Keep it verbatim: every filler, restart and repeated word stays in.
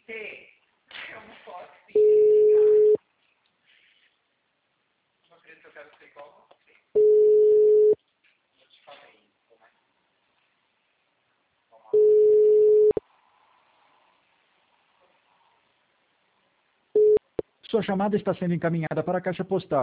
T, eu não posso identificar. Não acredito que eu quero ser igual a você. Eu te falei isso, né? Vamos lá. Sua chamada está sendo encaminhada para a caixa postal.